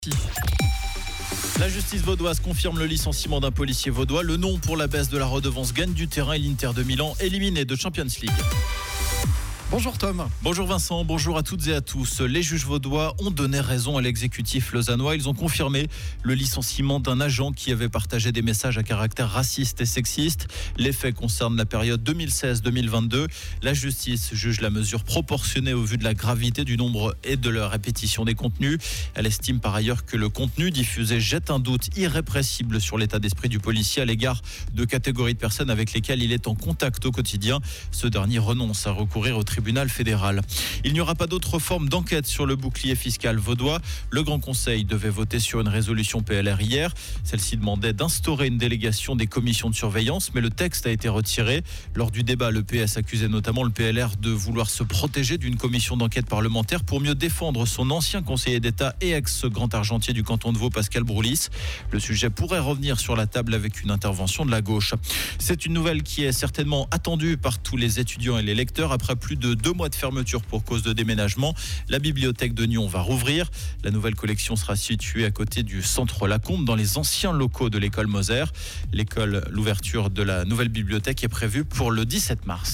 La justice vaudoise confirme le licenciement d'un policier vaudois. Le nom pour la baisse de la redevance gagne du terrain et l'Inter de Milan éliminé de Champions League. Bonjour Tom. Bonjour Vincent, bonjour à toutes et à tous. Les juges vaudois ont donné raison à l'exécutif lausannois. Ils ont confirmé le licenciement d'un agent qui avait partagé des messages à caractère raciste et sexiste. Les faits concernent la période 2016-2022. La justice juge la mesure proportionnée au vu de la gravité du nombre et de la répétition des contenus. Elle estime par ailleurs que le contenu diffusé jette un doute irrépressible sur l'état d'esprit du policier à l'égard de catégories de personnes avec lesquelles il est en contact au quotidien. Ce dernier renonce à recourir au tribunal fédéral. Il n'y aura pas d'autre forme d'enquête sur le bouclier fiscal vaudois. Le Grand Conseil devait voter sur une résolution PLR hier. Celle-ci demandait d'instaurer une délégation des commissions de surveillance, mais le texte a été retiré. Lors du débat, le PS accusait notamment le PLR de vouloir se protéger d'une commission d'enquête parlementaire pour mieux défendre son ancien conseiller d'État et ex-grand argentier du canton de Vaud, Pascal Broulis. Le sujet pourrait revenir sur la table avec une intervention de la gauche. C'est une nouvelle qui est certainement attendue par tous les étudiants et les lecteurs après plus de 2 mois de fermeture pour cause de déménagement. La bibliothèque de Nyon va rouvrir. La nouvelle collection sera située à côté du centre Lacombe dans les anciens locaux de l'école Moser. L'ouverture de la nouvelle bibliothèque est prévue pour le 17 mars.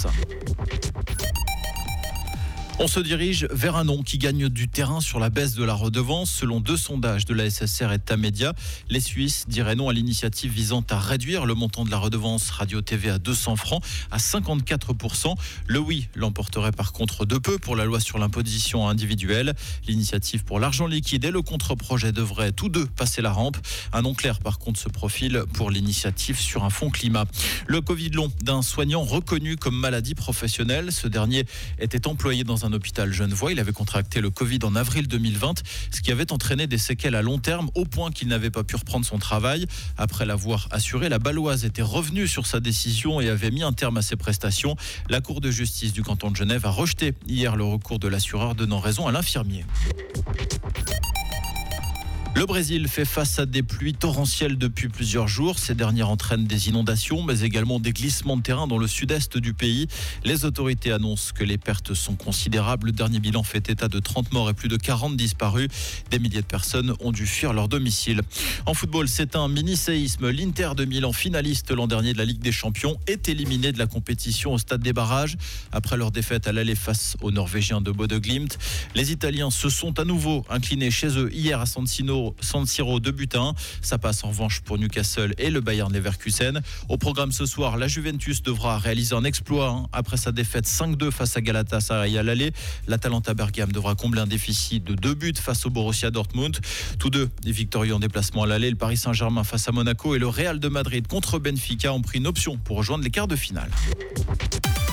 On se dirige vers un nom qui gagne du terrain sur la baisse de la redevance. Selon 2 sondages de la SSR et Tamedia, les Suisses diraient non à l'initiative visant à réduire le montant de la redevance radio-TV à 200 francs à 54%. Le oui l'emporterait par contre de peu pour la loi sur l'imposition individuelle. L'initiative pour l'argent liquide et le contre-projet devraient tous deux passer la rampe. Un nom clair par contre se profile pour l'initiative sur un fonds climat. Le Covid long d'un soignant reconnu comme maladie professionnelle. Ce dernier était employé dans un hôpital genevois. Il avait contracté le Covid en avril 2020, ce qui avait entraîné des séquelles à long terme au point qu'il n'avait pas pu reprendre son travail. Après l'avoir assuré, la Baloise était revenue sur sa décision et avait mis un terme à ses prestations. La Cour de justice du canton de Genève a rejeté hier le recours de l'assureur donnant raison à l'infirmier. Le Brésil fait face à des pluies torrentielles depuis plusieurs jours. Ces dernières entraînent des inondations, mais également des glissements de terrain dans le sud-est du pays. Les autorités annoncent que les pertes sont considérables. Le dernier bilan fait état de 30 morts et plus de 40 disparus. Des milliers de personnes ont dû fuir leur domicile. En football, c'est un mini-séisme. L'Inter de Milan, finaliste l'an dernier de la Ligue des Champions, est éliminé de la compétition au stade des barrages. Après leur défaite à l'aller face aux Norvégiens de Bodø Glimt, les Italiens se sont à nouveau inclinés chez eux hier à San Siro 2-1. Ça passe en revanche pour Newcastle et le Bayern Leverkusen. Au programme ce soir, la Juventus devra réaliser un exploit après sa défaite 5-2 face à Galatasaray à l'aller. L'Atalanta Bergame devra combler un déficit de 2 buts face au Borussia Dortmund. Tous deux victorieux en déplacement à l'aller. Le Paris Saint-Germain face à Monaco et le Real de Madrid contre Benfica ont pris une option pour rejoindre les quarts de finale.